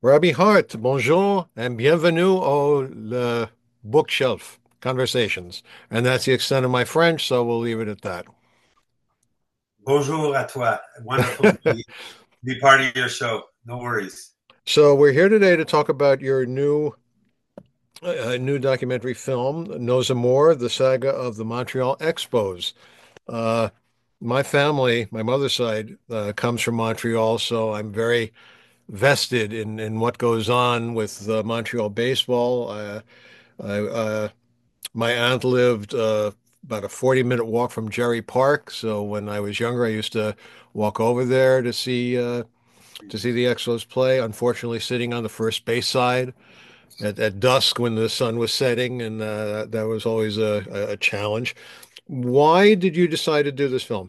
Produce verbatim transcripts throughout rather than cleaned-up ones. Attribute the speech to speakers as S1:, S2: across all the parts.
S1: Robbie Hart, bonjour and bienvenue au le bookshelf conversations. And that's the extent of my French, so we'll leave it at that.
S2: Bonjour à toi. Wonderful to be, be part of your show. No worries.
S1: So we're here today to talk about your new uh, new documentary film, Nos Amours, the saga of the Montreal Expos. Uh, my family, my mother's side, uh, comes from Montreal, so I'm very vested in in what goes on with uh, Montreal baseball. Uh, I, uh, My aunt lived uh, about a forty minute walk from Jerry Park. So when I was younger, I used to walk over there to see uh, to see the Expos play. Unfortunately, sitting on the first base side at, at dusk when the sun was setting, and uh, that was always a, a challenge. Why did you decide to do this film?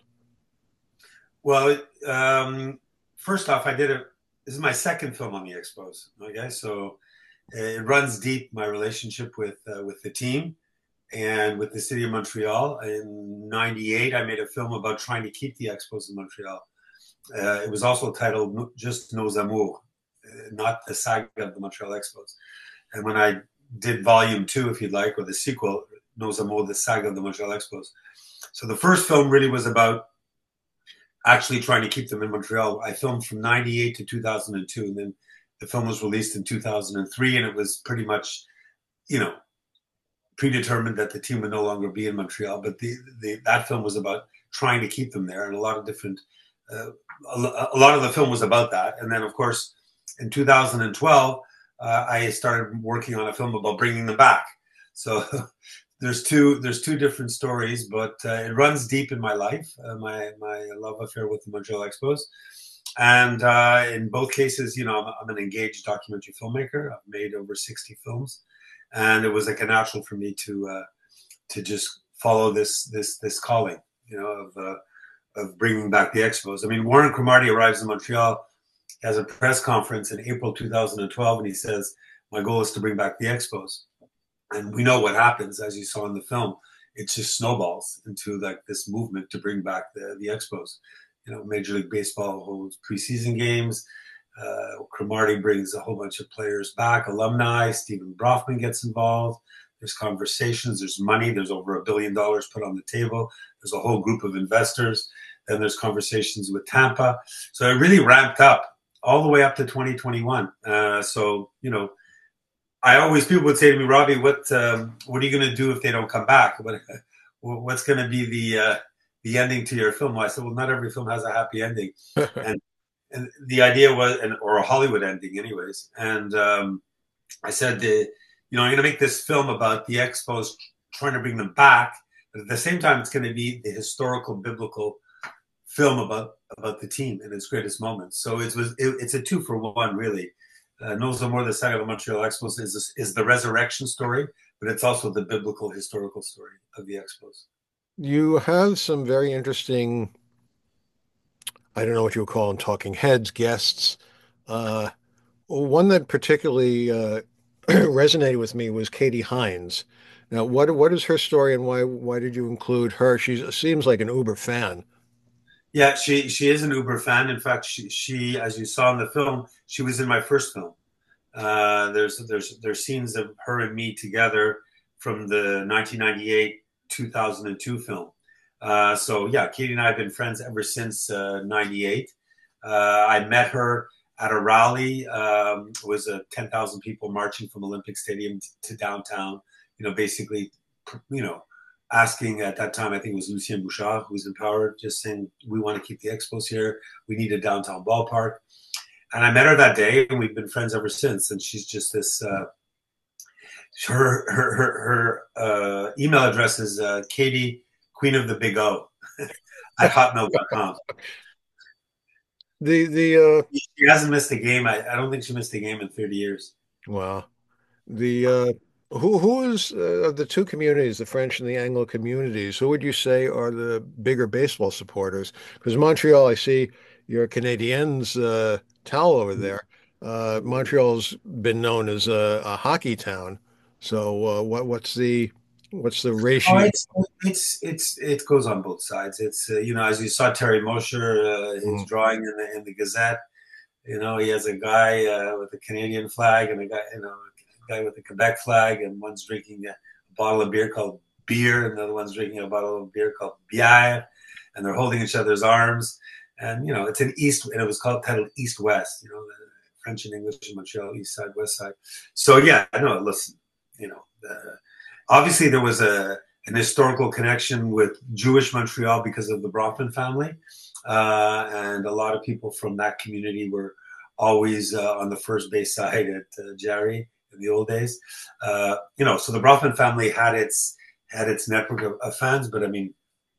S2: Well, um, first off, I did a. This is my second film on the Expos. Okay, so it runs deep my relationship with uh, with the team and with the city of Montreal. In ninety-eight, I made a film about trying to keep the Expos in Montreal. Uh, it was also titled just Nos Amours, uh, not the saga of the Montreal Expos. And when I did volume two, if you'd like, or the sequel, Nos Amours, the saga of the Montreal Expos. So the first film really was about actually trying to keep them in Montreal. I filmed from ninety-eight to two thousand two, and then the film was released in two thousand three, and it was pretty much, you know, predetermined that the team would no longer be in Montreal. But the, the that film was about trying to keep them there, and a lot of different, uh, a, a lot of the film was about that. And then, of course, in two thousand twelve, uh, I started working on a film about bringing them back. So there's two there's two different stories, but uh, it runs deep in my life, uh, my my love affair with the Montreal Expos. And uh, in both cases, you know, I'm, I'm an engaged documentary filmmaker. I've made over sixty films, and it was like a natural for me to uh, to just follow this this this calling, you know, of uh, of bringing back the Expos. I mean, Warren Cromartie arrives in Montreal, has a press conference in April two thousand twelve, and he says, "My goal is to bring back the Expos." And we know what happens, as you saw in the film. It just snowballs into like this movement to bring back the the Expos. You know, Major League Baseball holds preseason games. Uh, Cromartie brings a whole bunch of players back, alumni. Stephen Brofman gets involved. There's conversations. There's money. There's over a billion dollars put on the table. There's a whole group of investors. Then there's conversations with Tampa. So it really ramped up all the way up to twenty twenty-one. Uh, so you know, I always people would say to me, Robbie, what um, what are you going to do if they don't come back? What, what's going to be the uh, the ending to your film? Well, I said, well, not every film has a happy ending, and and the idea was, and or a Hollywood ending, anyways. And um, I said, the, you know, I'm going to make this film about the Expos trying to bring them back, but at the same time, it's going to be the historical, biblical film about about the team and its greatest moments. So it was it, it's a two for one, really. Uh, Nos Amours, the saga of the Montreal Expos, is is the resurrection story, but it's also the biblical historical story of the Expos.
S1: You have some very interesting, I don't know what you would call them, talking heads, guests. Uh, One that particularly uh, resonated with me was Katie Hines. Now, what what is her story, and why why did you include her? She seems like an Uber fan.
S2: Yeah, she she is an Uber fan. In fact, she she as you saw in the film, she was in my first film. Uh, there's there's there's scenes of her and me together from the nineteen ninety-eight two thousand two film. Uh, so yeah, Katie and I have been friends ever since uh, ninety-eight. Uh, I met her at a rally. Um, it was a ten thousand people marching from Olympic Stadium to downtown. You know, basically, you know, asking at that time, I think it was Lucien Bouchard who was in power, just saying, we want to keep the Expos here. We need a downtown ballpark. And I met her that day, and we've been friends ever since. And she's just this. Uh, her her her, her uh, email address is uh, Katie Queen of the Big O at hotmail dot com.
S1: The the uh,
S2: She hasn't missed a game. I, I don't think she missed a game in thirty years.
S1: wow, the uh, who who is uh, of the two communities, the French and the Anglo communities? Who would you say are the bigger baseball supporters? Because Montreal, I see your Canadiens uh, towel over there. Uh, Montreal's been known as a, a hockey town. So uh, what what's the what's the
S2: Oh,
S1: ratio?
S2: it's it's it's it goes on both sides. It's uh, you know, as you saw Terry Mosher, uh, his
S1: Mm.
S2: drawing in the in the Gazette. You know, he has a guy uh, with a Canadian flag and a guy, you know, a guy with a Quebec flag, and one's drinking a, a bottle of beer called beer, and the other one's drinking a bottle of beer called bière, and they're holding each other's arms. And you know, it's an east, and it was called titled East West. You know, the French and English in Montreal, East Side, West Side. So yeah, I know. Listen, you know, uh, obviously there was a an historical connection with Jewish Montreal because of the Bronfman family. Uh, and a lot of people from that community were always uh, on the first base side at uh, Jarry in the old days. Uh, you know, so the Bronfman family had its had its network of, of fans, but I mean,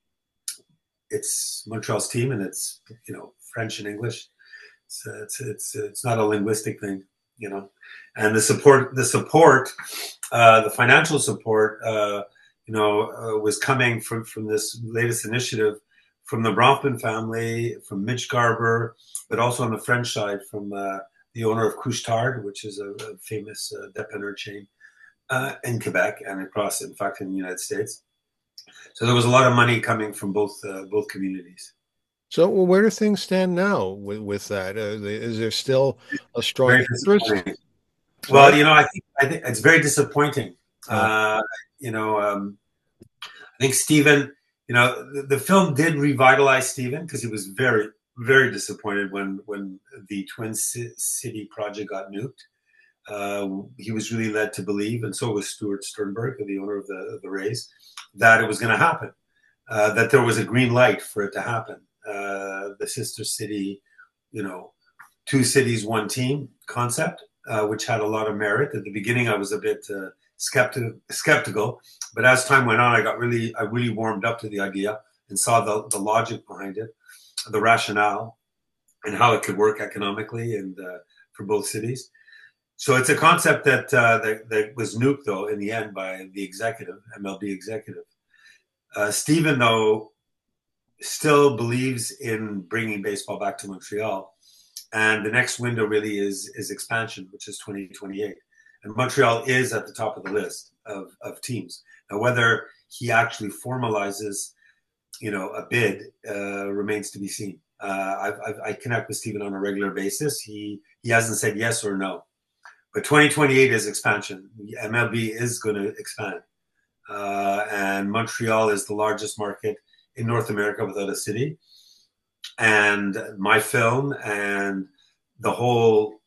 S2: it's Montreal's team, and it's, you know, French and English. It's uh, it's, it's it's not a linguistic thing, you know. And the support, the support, uh, the financial support, uh, you know, uh, was coming from from this latest initiative from the Bronfman family, from Mitch Garber, but also on the French side from uh, the owner of Couche-Tard, which is a, a famous uh, dépanneur chain uh, in Quebec and across, in fact, in the United States. So there was a lot of money coming from both uh, both communities.
S1: So, well, where do things stand now with with that? Uh, the- is there still a strong
S2: Very
S1: interest?
S2: disappointing.
S1: Sorry?
S2: Well, you know, I think I think it's very disappointing.
S1: Uh,
S2: Uh, you know, um, I think Stephen, you know, the, the film did revitalize Stephen because he was very, very disappointed when when the Twin C- City project got nuked. Uh, he was really led to believe, and so was Stuart Sternberg, the owner of the, of the Rays, that it was going to happen, uh, that there was a green light for it to happen. Uh, the sister city, you know, two cities, one team concept, uh, which had a lot of merit. At the beginning, I was a bit uh, skeptic, skeptical, but as time went on, I got really, I really warmed up to the idea and saw the, the logic behind it, the rationale, and how it could work economically and uh, for both cities. So it's a concept that, uh, that that was nuked though in the end by the executive, M L B executive. Uh, Stephen though still believes in bringing baseball back to Montreal, and the next window really is is expansion, which is twenty twenty-eight, and Montreal is at the top of the list of of teams. Now whether he actually formalizes, you know, a bid uh, remains to be seen. Uh, I, I, I connect with Stephen on a regular basis. He he hasn't said yes or no. But twenty twenty-eight is expansion. M L B is going to expand. Uh, and Montreal is the largest market in North America without a city. And my film and the whole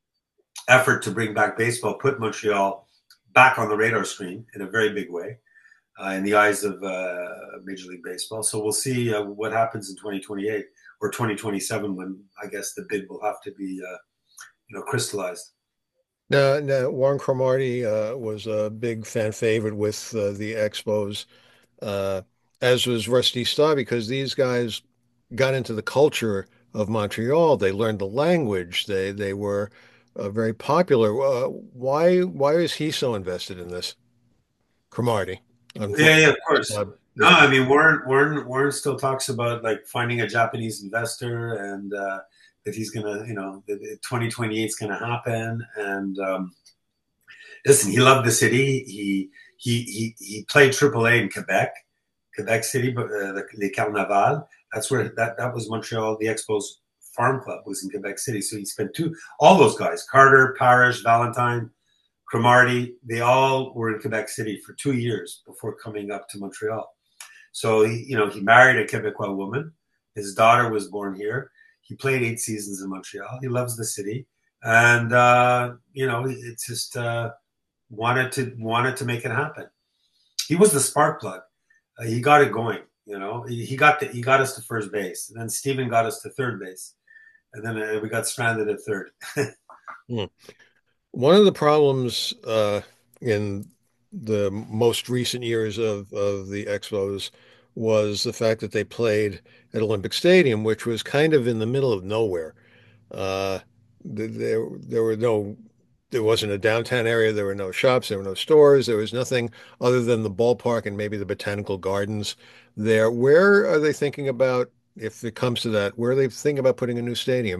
S2: effort to bring back baseball put Montreal back on the radar screen in a very big way uh, in the eyes of uh, Major League Baseball. So we'll see uh, what happens in twenty twenty-eight or twenty twenty-seven when I guess the bid will have to be, uh, you know, crystallized.
S1: now, now, Warren Cromartie uh, was a big fan favorite with uh, the Expos, uh, as was Rusty Starr, because these guys got into the culture of Montreal. They learned the language. They they were uh, very popular. Uh, why why is he so invested in this? Cromartie.
S2: Yeah, yeah,
S1: Unfortunately,
S2: of course.
S1: uh,
S2: No,
S1: yeah.
S2: I mean Warren, Warren, Warren still talks about like finding a Japanese investor and uh, that he's gonna, you know, that twenty twenty-eight is gonna happen. And um, listen, he loved the city. He he he he played triple A in Quebec, Quebec City, but uh, the, the Carnaval. That's where that that was Montreal. The Expos farm club was in Quebec City. So he spent two all those guys, Carter, Parrish, Valentine, Cromartie, they all were in Quebec City for two years before coming up to Montreal. So, he, you know, he married a Quebecois woman. His daughter was born here. He played eight seasons in Montreal. He loves the city. And, uh, you know, it's just uh, wanted to wanted to make it happen. He was the spark plug. Uh, he got it going, you know. He, he got the, he got us to first base. And then Stephen got us to third base. And then uh, we got stranded at third.
S1: Hmm. One of the problems uh, in the most recent years of, of the Expos was the fact that they played at Olympic Stadium, which was kind of in the middle of nowhere. Uh, th- there, there were no, there wasn't a downtown area. There were no shops. There were no stores. There was nothing other than the ballpark and maybe the botanical gardens there. Where are they thinking about, if it comes to that, where are they thinking about putting a new stadium?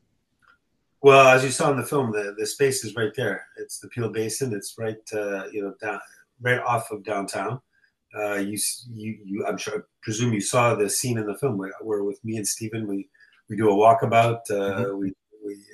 S2: Well, as you saw in the film, the, the space is right there. It's the Peel Basin. It's right, uh, you know, down right off of downtown. Uh, you, you, you, I'm sure, I presume you saw the scene in the film where, where with me and Stephen, we, we do a walkabout.
S1: Mhm.
S2: Uh, we, we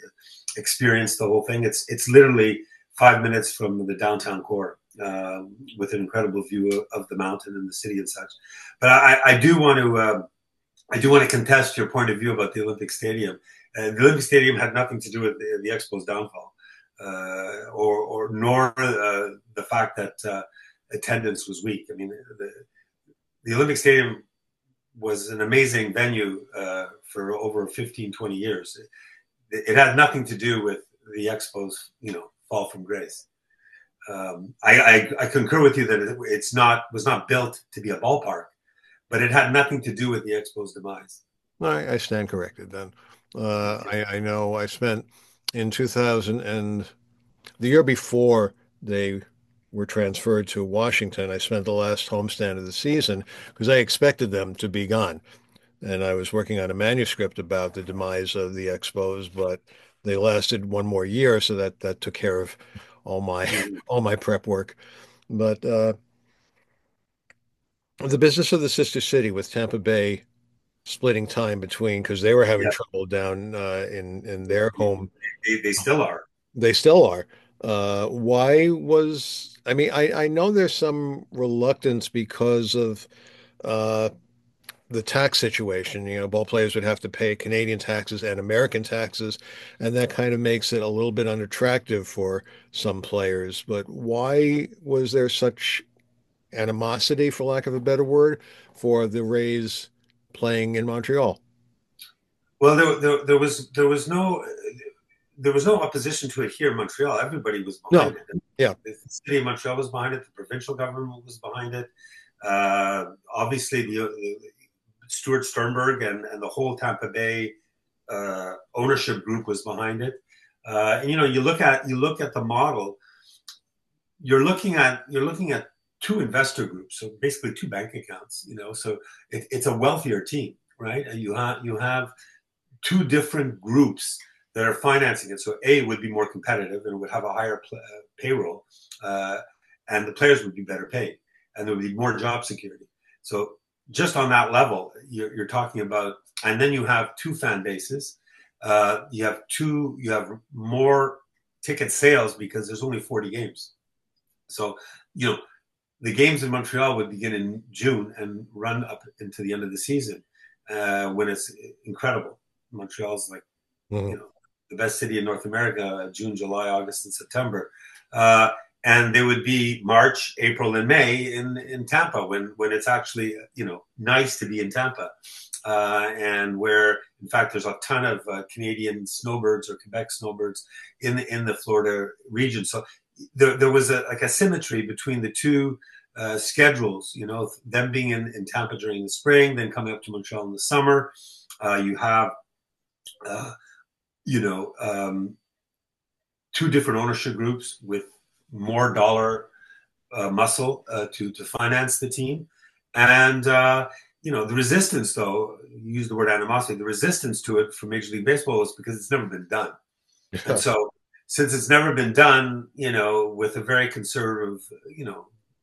S2: experience the whole thing. It's it's literally five minutes from the downtown core, uh, with an incredible view of, of the mountain and the city and such. But I, I do want to uh, I do want to contest your point of view about the Olympic Stadium. Uh, the Olympic Stadium had nothing to do with the, the Expo's downfall, uh, or or nor uh, the fact that uh, attendance was weak. I mean, the, the Olympic Stadium was an amazing venue uh, for over fifteen, twenty years. It, it had nothing to do with the Expo's, you know, fall from grace. Um, I, I, I concur with you that it, it's not was not built to be a ballpark, but it had nothing to do with the Expo's demise.
S1: I, I stand corrected then. Uh, I, I know I spent in two thousand and the year before they were transferred to Washington, I spent the last homestand of the season because I expected them to be gone. And I was working on a manuscript about the demise of the Expos, but they lasted one more year, so that that took care of all my
S2: Mhm.
S1: all my prep work. But uh, the business of the sister city with Tampa Bay splitting time between because they were having
S2: Yeah,
S1: trouble down uh, in in their home.
S2: they, they still are.
S1: They still are. Uh, why was, I mean, I, I know there's some reluctance because of uh, the tax situation. You know, ball players would have to pay Canadian taxes and American taxes, and that kind of makes it a little bit unattractive for some players. But why was there such animosity, for lack of a better word, for the Rays playing in Montreal?
S2: Well, there, there, there was there was no there was no opposition to it here in Montreal. Everybody was
S1: No.
S2: behind it.
S1: Yeah.
S2: The city of Montreal was behind it. The provincial government was behind it. Uh, obviously, the, the Stuart Sternberg and, and the whole Tampa Bay uh, ownership group was behind it. Uh, and you know, you look at you look at the model. You're looking at you're looking at two investor groups, so basically two bank accounts. You know, so it, it's a wealthier team, right? And you have you have two different groups that are financing it. So A would be more competitive and would have a higher pl- uh, payroll, uh, and the players would be better paid, and there would be more job security. So just on that level, you're, you're talking about, and then you have two fan bases. Uh, you have two, you have more ticket sales because there's only forty games. So, you know, the games in Montreal would begin in June and run up into the end of the season, uh, when it's incredible. Montreal's like, you
S1: Mhm.
S2: know, the best city in North America, June, July, August, and September. Uh, and they would be March, April, and May in, in Tampa when, when it's actually, you know, nice to be in Tampa. Uh, and where, in fact, there's a ton of uh, Canadian snowbirds or Quebec snowbirds in the, in the Florida region. So there, there was a, like a symmetry between the two uh, schedules, you know, them being in, in Tampa during the spring, then coming up to Montreal in the summer. Uh, you have uh, you know, um, two different ownership groups with more dollar uh, muscle uh, to to finance the team, and uh, you know the resistance. Though you use the word animosity, the resistance to it from Major League Baseball is because it's never been done, and
S1: Yeah.
S2: so since it's never been done, you know, with a very conservative, you know,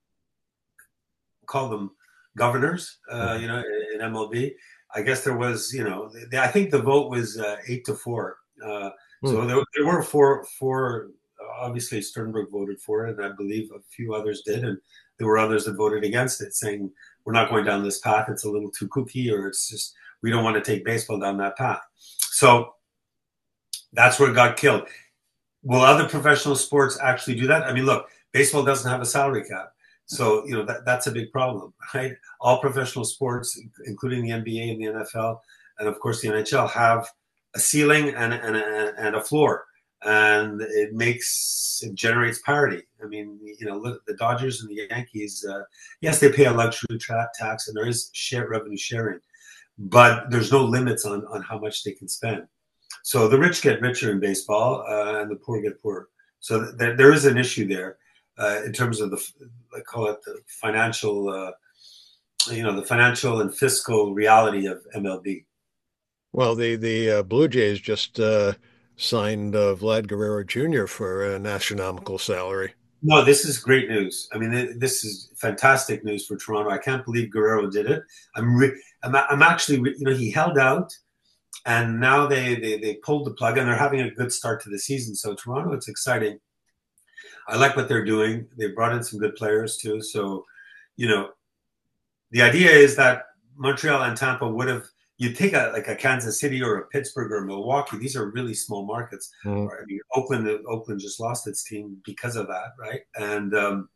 S2: call them governors, uh,
S1: Mhm.
S2: you know, in M L B. I guess there was, you know, the, I think the vote was uh, eight to four. Uh,
S1: Hmm.
S2: so there, there were four, four. Obviously, Sternberg voted for it, and I believe a few others did, and there were others that voted against it, saying we're not going down this path. It's a little too kooky, or it's just we don't want to take baseball down that path. So that's where it got killed. Will other professional sports actually do that? I mean, look, baseball doesn't have a salary cap. So, you know, that, that's a big problem, right? All professional sports, including the N B A and the N F L, and of course the N H L, have a ceiling and, and, and a floor. And it makes, it generates parity. I mean, you know, look, the Dodgers and the Yankees, uh, yes, they pay a luxury tra- tax and there is share revenue sharing, but there's no limits on, on how much they can spend. So the rich get richer in baseball, uh, and the poor get poorer. So th- there is an issue there uh, in terms of the, I call it the financial, uh, you know, the financial and fiscal reality of M L B.
S1: Well, the the uh, Blue Jays just uh, signed uh, Vlad Guerrero Junior for an astronomical salary.
S2: No, this is great news. I mean, this is fantastic news for Toronto. I can't believe Guerrero did it. I'm, re- I'm, I'm actually, re- you know, he held out and now they, they they pulled the plug, and they're having a good start to the season. So Toronto, it's exciting. I like what they're doing. They brought in some good players too. So, you know, the idea is that Montreal and Tampa would have, you take a like a Kansas City or a Pittsburgh or Milwaukee. These are really small markets.
S1: Mhm.
S2: Or, I mean, Oakland Oakland just lost its team because of that, right? And um,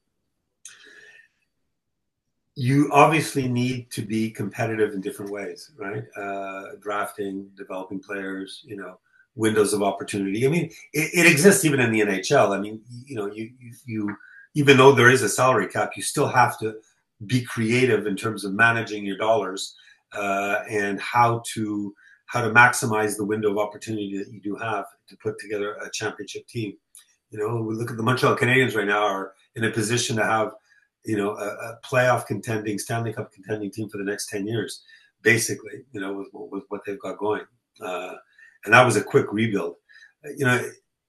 S2: you obviously need to be competitive in different ways, right? Uh, drafting, developing players, you know, windows of opportunity. I mean, it, it exists even in the N H L. I mean, you know, you, you you even though there is a salary cap, you still have to be creative in terms of managing your dollars uh, and how to how to maximize the window of opportunity that you do have to put together a championship team. You know, we look at the Montreal Canadiens right now are in a position to have, you know, a, a playoff contending, Stanley Cup contending team for the next ten years, basically, you know, with, with what they've got going. Uh, and that was a quick rebuild. You know,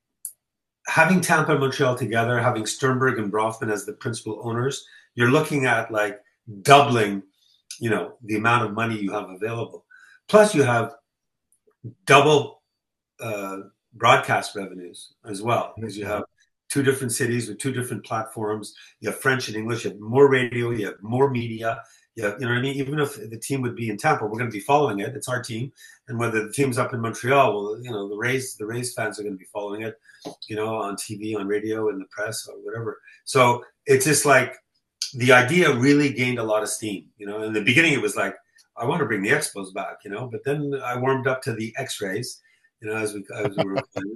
S2: having Tampa and Montreal together, having Sternberg and Brofman as the principal owners, you're looking at like doubling, you know, the amount of money you have available. Plus, you have double uh, broadcast revenues as well, because you have two different cities with two different platforms. You have French and English. You have more radio. You have more media. You, have, you know what I mean? Even if the team would be in Tampa, we're going to be following it. It's our team. And whether the team's up in Montreal, well, you know, the Rays, the Rays fans are going to be following it, you know, on T V, on radio, in the press, or whatever. So it's just like the idea really gained a lot of steam. You know, in the beginning, it was like, I want to bring the Expos back, you know, but then I warmed up to the X-rays, you know, as we as we were playing,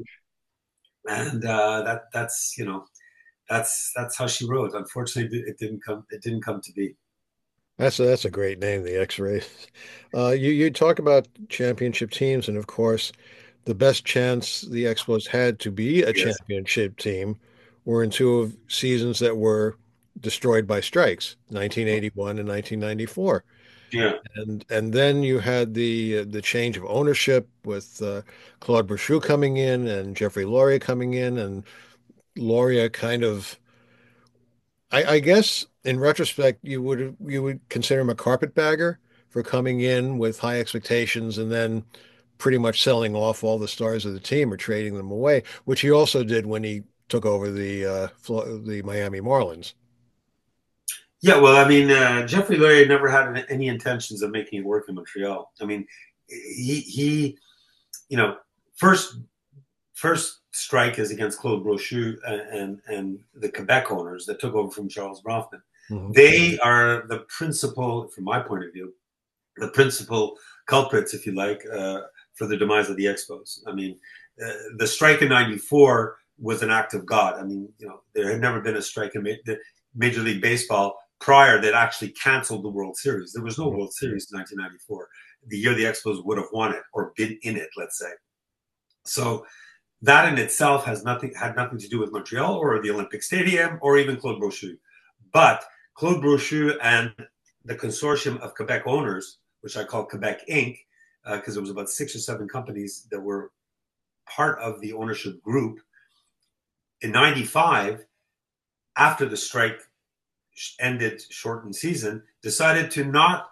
S2: and uh, that that's you know that's that's how she wrote. Unfortunately, it didn't come it didn't come to be.
S1: That's a, that's a great name, the X-Rays. Uh, you you talk about championship teams, and of course, the best chance the Expos had to be a
S2: Yes.
S1: championship team were in two of seasons that were destroyed by strikes, nineteen eighty-one and nineteen ninety-four.
S2: Yeah.
S1: And and then you had the uh, the change of ownership with uh, Claude Brochu coming in and Jeffrey Loria coming in, and Loria kind of, I, I guess in retrospect, you would you would consider him a carpetbagger for coming in with high expectations and then pretty much selling off all the stars of the team or trading them away, which he also did when he took over the uh, Flo- the Miami Marlins.
S2: Yeah, well, I mean, uh, Jeffrey Lurie never had any intentions of making it work in Montreal. I mean, he he, you know, first first strike is against Claude Brochu and, and and the Quebec owners that took over from Charles Bronfman.
S1: Mhm.
S2: They are the principal, from my point of view, the principal culprits, if you like, uh, for the demise of the Expos. I mean, uh, the strike in ninety-four was an act of God. I mean, you know, there had never been a strike in ma- Major League Baseball prior that actually canceled the World Series. There was no World Series in nineteen ninety-four, the year the Expos would have won it or been in it, let's say. So that in itself has nothing had nothing to do with Montreal or the Olympic Stadium or even Claude Brochu. But Claude Brochu and the consortium of Quebec owners, which I call Quebec Incorporated, because uh, there was about six or seven companies that were part of the ownership group. In ninety-five, after the strike ended, shortened season, decided to not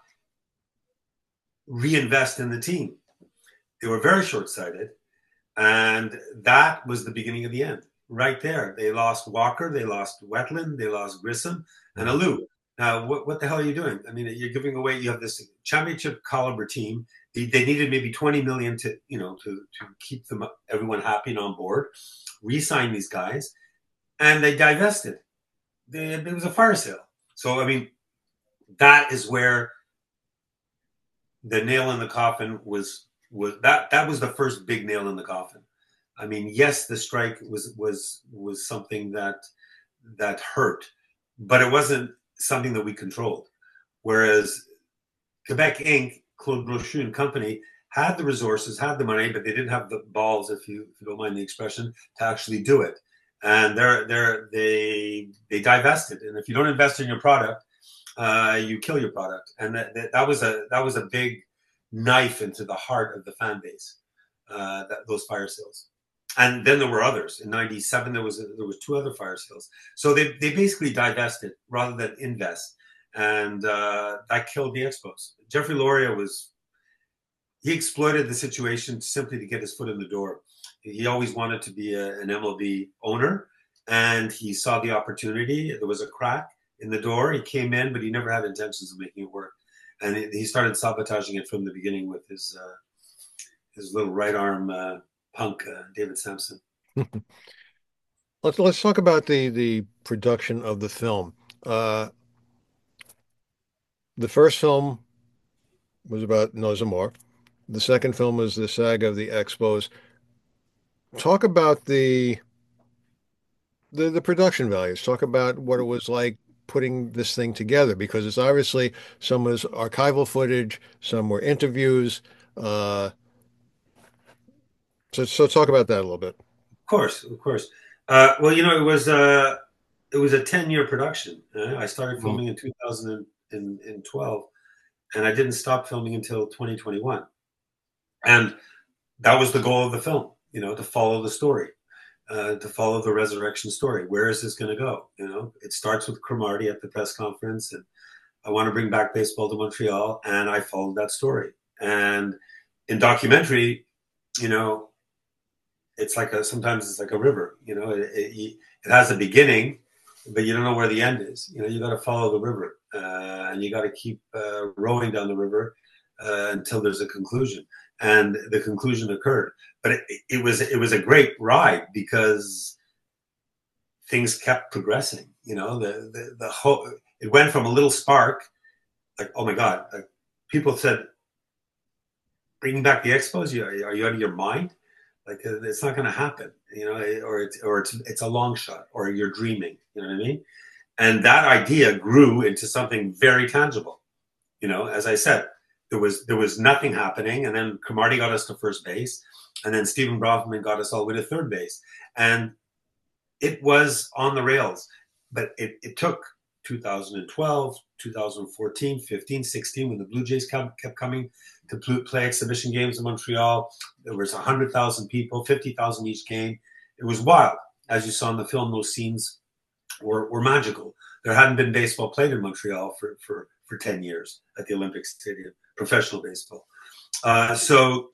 S2: reinvest in the team. They were very short-sighted, and that was the beginning of the end. Right there, they lost Walker, they lost Wetland, they lost Grissom, and Alou. Now, what, what the hell are you doing? I mean, you're giving away. You have this championship caliber team. They, they needed maybe twenty million to, you know, to to keep them everyone happy and on board. Re-sign these guys, and they divested. They, it was a fire sale. So, I mean, that is where the nail in the coffin was. Was that that was the first big nail in the coffin. I mean, yes, the strike was was was something that that hurt, but it wasn't something that we controlled. Whereas Quebec Incorporated, Claude Brochu and Company had the resources, had the money, but they didn't have the balls, if you if you don't mind the expression, to actually do it. And they're they're they they divested. And if you don't invest in your product, uh, you kill your product. And that, that that was a that was a big knife into the heart of the fan base. Uh, that those fire sales. And then there were others. In ninety-seven, there was a, there was two other fire sales. So they they basically divested rather than invest, and uh, that killed the Expos. Jeffrey Loria was he exploited the situation simply to get his foot in the door. He always wanted to be a, an M L B owner, and he saw the opportunity. There was a crack in the door. He came in, but he never had intentions of making it work. And he started sabotaging it from the beginning with his uh, his little right arm uh, punk, uh, David Sampson.
S1: Let's let's talk about the the production of the film. Uh, the first film was about Nos Amor. The second film was the Saga of the Expos. Talk about the the the production values. Talk about what it was like putting this thing together, because it's obviously some was archival footage, some were interviews. Uh, so so talk about that a little bit.
S2: Of course, of course. Uh, well, you know, it was uh, it was a ten year production. Uh, I started
S1: Mm.
S2: filming in two thousand twelve, and I didn't stop filming until twenty twenty-one. And that was the goal of the film, you know, to follow the story, uh, to follow the resurrection story. Where is this going to go? You know, it starts with Cromartie at the press conference, and I want to bring back baseball to Montreal, and I followed that story. And in documentary, you know, it's like a sometimes it's like a river. You know, it, it, it has a beginning, but you don't know where the end is. You know, you got to follow the river, uh, and you got to keep uh, rowing down the river uh, until there's a conclusion. And the conclusion occurred, but it, it was it was a great ride because things kept progressing. You know, the the, the whole it went from a little spark, like oh my god, like, people said, bringing back the Expos, you, are you out of your mind? Like it's not going to happen, you know, or it's or it's it's a long shot, or you're dreaming. You know what I mean? And that idea grew into something very tangible. You know, as I said, there was there was nothing happening, and then Cromartie got us to first base, and then Stephen Brofman got us all the way to third base, and it was on the rails. But it, it took two thousand twelve, two thousand fourteen, fifteen, sixteen, when the Blue Jays kept, kept coming to play exhibition games in Montreal. There was one hundred thousand people, fifty thousand each game. It was wild. As you saw in the film, those scenes were, were magical. There hadn't been baseball played in Montreal for, for, for ten years at the Olympic Stadium, professional baseball. Uh, so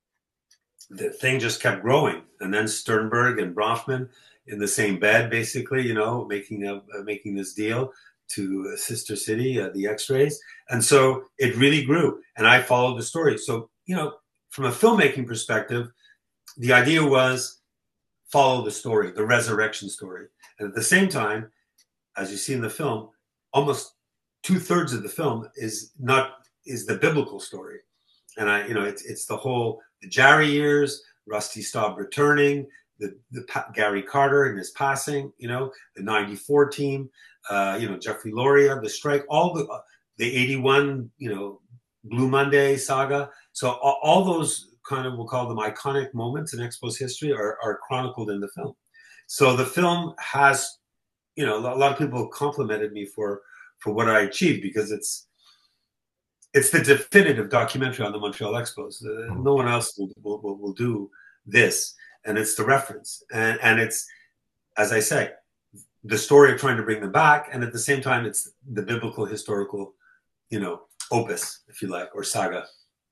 S2: the thing just kept growing. And then Sternberg and Brofman in the same bed, basically, you know, making a, uh, making this deal to Sister City, uh, the X-Rays. And so it really grew, and I followed the story. So, you know, from a filmmaking perspective, the idea was follow the story, the resurrection story. And at the same time, as you see in the film, almost two thirds of the film is not, is the biblical story. And I, you know, it's, it's the whole, the Jarry years, Rusty Staub returning, the, the Gary Carter and his passing, you know, the ninety-four team, uh, you know, Jeffrey Loria, the strike, all the, uh, the eighty-one, you know, Blue Monday saga. So all, all those kind of, we'll call them iconic moments in Expos history are, are chronicled in the film. So the film has, you know, a lot of people complimented me for, for what I achieved, because it's, it's the definitive documentary on the Montreal Expos. Uh, no one else will, will, will do this. And it's the reference. And, and it's, as I say, the story of trying to bring them back. And at the same time, it's the biblical, historical, you know, opus, if you like, or saga.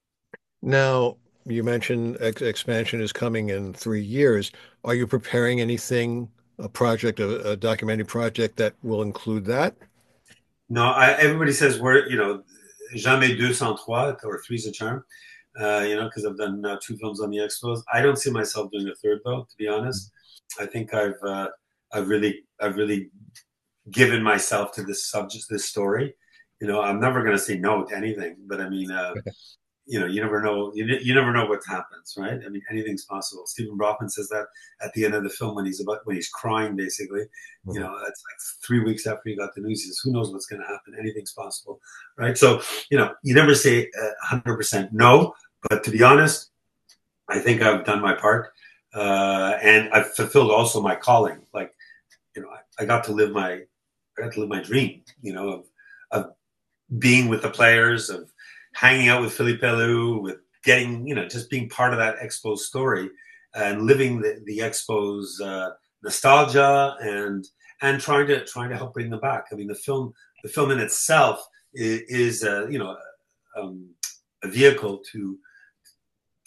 S1: Now, you mentioned ex expansion is coming in three years. Are you preparing anything, a project, a, a documentary project that will include that?
S2: No, I, everybody says we're, you know, jamais deux sans trois, or three's a charm, uh, you know, because I've done uh, two films on the Expos. I don't see myself doing a third, though, to be honest. I think I've, uh, I've really, I've really given myself to this subject, this story. You know, I'm never going to say no to anything, but I mean, uh, you know, you never know, you, you never know what happens, right? I mean, anything's possible. Stephen Brofman says that at the end of the film when he's about, when he's crying, basically, mm-hmm. you know, it's like three weeks after he got the news, he says, who knows what's going to happen? Anything's possible, right? So, you know, you never say one hundred percent no, but to be honest, I think I've done my part. Uh, and I've fulfilled also my calling. Like, you know, I, I got to live my, I got to live my dream, you know, of, of being with the players, of hanging out with Philippe Pelou, with getting, you know, just being part of that Expos story and living the, the Expos uh, nostalgia and, and trying to, trying to help bring them back. I mean, the film, the film in itself is, is uh, you know, um, a vehicle to,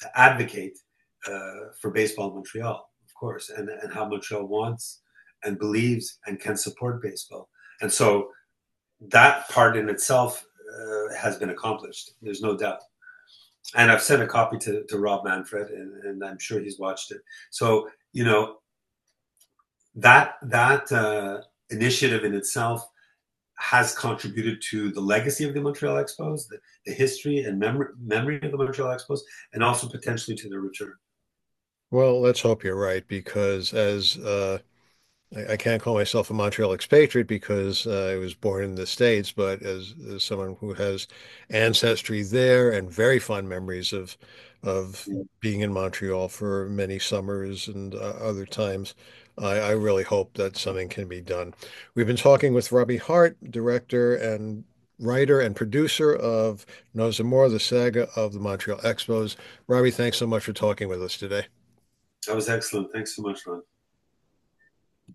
S2: advocate uh, for baseball in Montreal, of course, and, and how Montreal wants and believes and can support baseball. And so that part in itself uh, has been accomplished. There's no doubt. And I've sent a copy to, to Rob Manfred, and, and I'm sure he's watched it. So, you know, that that uh, initiative in itself has contributed to the legacy of the Montreal Expos, the, the history and memory, memory of the Montreal Expos, and also potentially to their return.
S1: Well, let's hope you're right because as uh, I, I can't call myself a Montreal expatriate because uh, I was born in the States, but as, as someone who has ancestry there and very fond memories of of being in Montreal for many summers and uh, other times, I, I really hope that something can be done. We've been talking with Robbie Hart, director and writer and producer of Nos More, the saga of the Montreal Expos. Robbie, thanks so much for talking with us today.
S2: That was excellent. Thanks so much, Ron.